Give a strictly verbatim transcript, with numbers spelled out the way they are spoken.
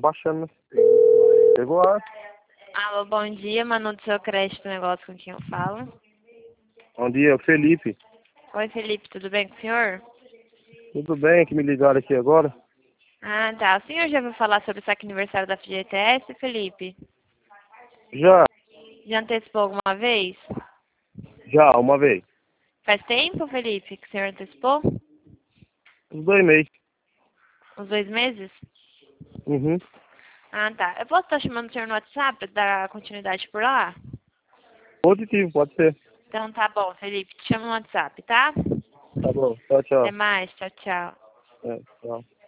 baixando, né? Pegou a... Alô, bom dia, Manu do seu crédito negócio com quem eu falo. Bom dia, Felipe. Oi, Felipe, tudo bem com o senhor? Tudo bem que me ligaram aqui agora? Ah, tá. O senhor já ouviu falar sobre o saque aniversário da F G T S, Felipe? Já, Já antecipou alguma vez? já, uma vez. Faz tempo, Felipe, que o senhor antecipou? Uns dois meses. Uns dois meses? Uhum. Ah, tá. Eu posso estar chamando o senhor no WhatsApp para dar continuidade por lá? Positivo, pode ser. Então tá bom, Felipe. Te chamo no WhatsApp, tá? Tá bom, tchau, Até tchau. mais. Tchau, tchau. É, tchau.